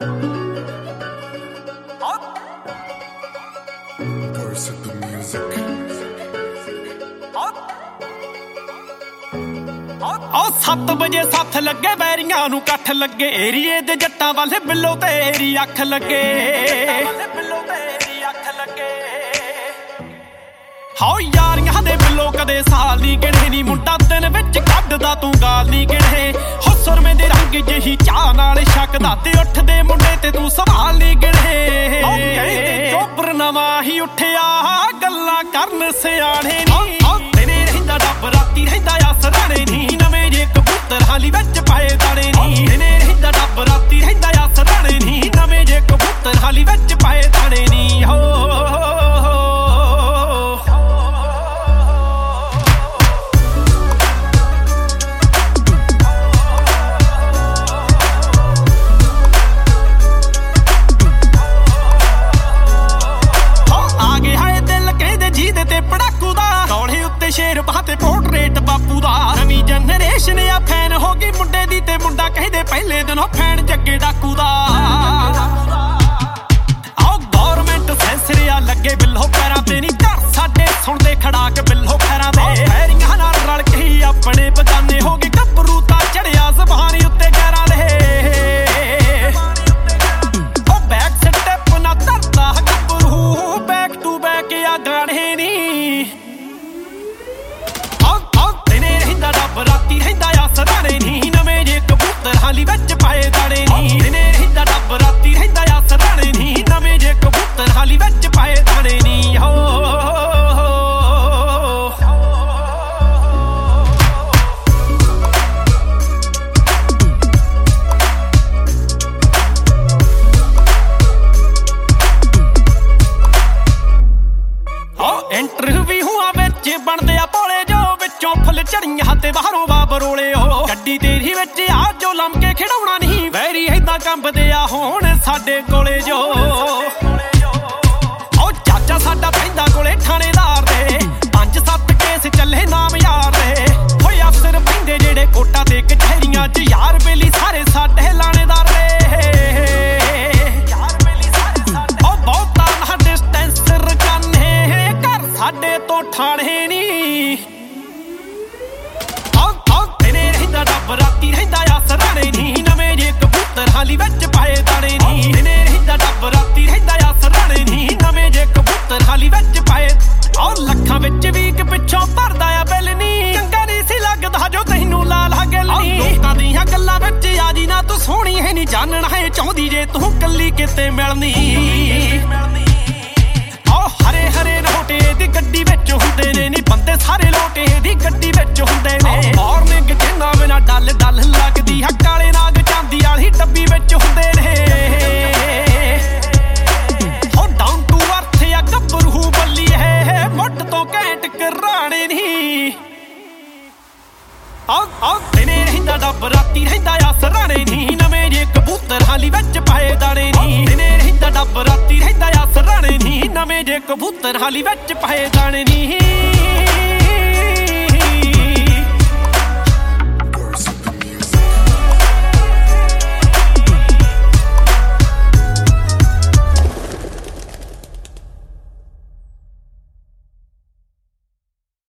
7 ਵਜੇ ਸੱਥ ਲੱਗੇ ਬੈਰੀਆਂ ਨੂੰ ਕੱਠ ਲੱਗੇ ਏਰੀਏ ਦੇ ਜੱਟਾਂ ਵਾਲੇ ਬਿੱਲੋ ਤੇਰੀ ਅੱਖ ਲੱਗੇ ਹਾਓ ਯਾਰੀਆਂ ਦੇ ਬਿੱਲੋ ਕਦੇ ਸਾਲ ਨਹੀਂ ਗਿਣੇ ਨੀ ਮੁੰਡਾ ਦਿਨ ਵਿੱਚ ਕੱਢਦਾ ਤੂੰ ਗਾਲ ਨਹੀਂ ਗਿਣੇ ਹੋ ਸੁਰਮੇ ਦੇ ਰੰਗ ਜਿਹੀ ਚਾਹ ਨਾਲ ਛਕਦਾ ਤੇ ਉੱਠਦੇ ਮੁੰਡੇ ਤੇ ਤੂੰ ਸਵਾਲ ਨਹੀਂ ਗਿਣੇ ਉਹ ਕਹਿੰਦੇ ਚੋਬਰ ਨਵਾਂ ਹੀ ਉੱਠਿਆ ਗੱਲਾਂ ਕਰਨ ਸਿਆਣੇ ਨੀ ਦਿਨੇ ਰਹਿੰਦਾ ਡੱਬ ਰਾਤੀ ਰਹਿੰਦਾ ਆ ਸਰਾਣੇ ਨੀ ਨਵੇਂ ਜੇ ਕਬੂਤਰ ਹਾਲੀ ਵਿੱਚ ਪਾਏ ਦਾਣੇ ਨੀ ਦਿਨੇ ਰਹਿੰਦਾ ਡੱਬ ਰਾਤੀ ਰਹਿੰਦਾ ਆ ਸਰਾਣੇ ਨੀ ਨਵੇਂ ਜੇ ਕਬੂਤਰ ਹਾਲੀ ਵਿੱਚ ਪਾਏ ਦਾਣੇ ਨੀ ਹੋ ਸ਼ੇਰ ਬਾਤੇ ਪੋਰਟਰੇਟ ਬਾਪੂ ਦਾ ਨਵੀਂ ਜਨਰੇਸ਼ਨ ਆ ਫੈਨ ਹੋ ਗਈ ਮੁੰਡੇ ਦੀ ਤੇ ਮੁੰਡਾ ਕਹਿੰਦੇ ਪਹਿਲੇ ਦਿਨੋਂ ਫੈਨ ਜੱਗੇ ਡਾਕੂ ਦਾ ਆਓ ਗੌਰਮੈਂਟ ਸੈਂਸਰ ਆ ਲੱਗੇ ਬਿੱਲੋ ਪੈਰਾਂ ਤੇ ਨਹੀਂ ਘਰ ਸਾਡੇ ਸੁਣਦੇ ਖੜਾਕ ਬਿੱਲੋ ਪੈਰਾਂ ਦੇ ਪੈਰੀਆਂ ਨਾਲ ਰਲ ਕੇ ਹੀ ਆਪਣੇ ਬਗਾਨੇ ਹੋ ਗਏ ਗੱਭਰੂ ਤਾਂ ਚੜਿਆ ਜ਼ਬਾਨ ਉੱਤੇ ਗੈਰਾਂ ਦੇ ਉਹ ਬੈਕ ਸਟੈਪ ਨਾ ਧਰਦਾ ਗੱਭਰੂ ਬੈਕ ਟੂ ਬੈਕ ਆ ਗਾਣੇ ਨੀ ਰਾਤੀ ਰਹਿੰਦਾ ਆ ਸਰਾਣੇ ਨੀ ਨਵੇਂ ਜੇ ਕਬੂਤਰ ਹਾਲੀ ਵਿੱਚ ਪਾਏ ਦਾਣੇ ਨੀ ਦਿਨੇ ਰਹਿੰਦਾ ਡੱਬ ਰਾਤੀ ਰਹਿੰਦਾ ਆ ਸਰਾਣੇ ਨੀ ਨਵੇਂ ਜੇ ਕਬੂਤਰ ਹਾਲੀ ਵਿੱਚ ਪਾਏ ਦਾਣੇ ਨੀ ਹੋ ਇੰਟਰਵਿਊਆਂ ਵਿੱਚ ਬਣਦੇ ਆ ਭੋਲੇ ਜੋ ਵਿੱਚੋਂ ਫੁੱਲ ਝੜੀਆਂ ਤੇ ਬਾਹਰੋਂ ਬਾਬਰੋਲੇ ਉਹ ਗੱਡੀ ਤੇਰੀ ਵਿੱਚ ਆ ਜੋ ਲੰਮਕੇ ਖਿਡਾਉਣਾ ਨਹੀਂ ਵੈਰੀ ਏਦਾਂ ਕੰਬਦੇ ਆ ਹੁਣ ਸਾਡੇ ਕੋਲੇ ਜੋ ਉਹ ਚਾਚਾ ਸਾਡਾ ਪੈਂਦਾ ਕੋਲੇ ਥਾਣੇਦਾਰ ਦੇ 5-7 ਕੇਸ ਚੱਲੇ ਨਾਮ ਯਾਰ ਦੇ ਹੋਏ ਅਫਸਰ ਪੈਂਦੇ ਜਿਹੜੇ ਕੋਟਾਂ ਤੇ ਕਚਹਿਰੀਆਂ 'ਚ ਯਾਰ ਬੇਲੀ ਸਾਰੇ ਸਾਡੇ ਲਾਣੇਦਾਰ ਦੇ ਉਹ ਬਹੁਤਾ ਨਾ ਡਿਸਟੈਂਸ ਰਕਾਨੇ ਘਰ ਸਾਡੇ ਤੋਂ ਠਾਣੇ ਨੀ ਡੱਬ ਰਾਤੀ ਰਹਿੰਦਾ ਆ ਸਰਾਣੇ ਨੀ ਨਵੇਂ ਜੇ ਕਬੂਤਰ ਹਾਲੀ ਵਿੱਚ ਪਾਏ ਦਾਣੇ ਨੀ ਦਿਨੇ ਰਹਿੰਦਾ ਡੱਬ ਰਾਤੀ ਰਹਿੰਦਾ ਆ ਸਰਾਣੇ ਨੀ ਨਵੇਂ ਜੇ ਕਬੂਤਰ ਹਾਲੀ ਵਿੱਚ ਪਾਏ ਔਰ ਲੱਖਾਂ ਵਿੱਚ ਵੀ ਇੱਕ ਪਿੱਛੋਂ ਭਰਦਾ ਆ ਬਿੱਲ ਨੀ ਚੰਗਾ ਨਹੀਂ ਸੀ ਲੱਗਦਾ ਜੋ ਤੈਨੂੰ ਲਾਲ ਹਗਲ ਨੀ ਲੋਕਾਂ ਦੀਆਂ ਗੱਲਾਂ ਵਿੱਚ ਆ ਜੀ ਨਾ ਤੂੰ ਸੋਹਣੀ ਹੈ ਨੀ ਜਾਣਨਾ ਹੈ ਚਾਹੁੰਦੀ ਜੇ ਤੂੰ ਕੱਲੀ ਕਿਤੇ ਮਿਲਣੀ ਉਹ ਹਰੇ ਹਰੇ ਨੋਟੇ ਦੀ ਗੱਡੀ ਵਿੱਚ ਹੁੰਦੇ ਨੇ ਨੀ ਬੰਦੇ ਸਾਰੇ ਲੋਟੇ ਦੀ ਗੱਡੀ ਵਿੱਚ ਹੁੰਦੇ ਨੇ ਮਾਰਨਿੰਗ ਜਿੰਨਾ ਬਿਨਾ ਡੱਲ ਡੱਲ ਲੱਗਦੀ ਆ ਕਾਲੇ ਨਾਗ ਚਾਂਦੀ ਵਾਲੀ ਡੱਬੀ ਵਿੱਚ ਹੁੰਦੇ ਨੇ ਹੋ ਡਾਊਨ ਟੂ ਅਰਥ ਆ ਗੱਭਰੂ ਬੱਲੀ ਹੈ ਮੁੱਢ ਤੋਂ ਘੈਂਟ ਕਰਾਣੇ ਨੀ ਆਹ ਦਿਨੇ ਰਹਿੰਦਾ ਡੱਬ ਰਾਤੀ ਰਹਿੰਦਾ ਆ ਸਰਾਣੇ ਨੀ ਨਵੇਂ ਜੇ ਕਬੂਤਰ ਹਾਲੀ ਵਿੱਚ ਪਾਏ ਦਾਣੇ ਨੀ ਦਿਨੇ ਰਹਿੰਦਾ ਡੱਬ ਰਾਤੀ ਰਹਿੰਦਾ ਆ ਸਰਾਣੇ ਨੀ ਨਵੇਂ ਜੇ ਕਬੂਤਰ ਹਾਲੀ ਵਿੱਚ ਪਾਏ ਦਾਣੇ ਨੀ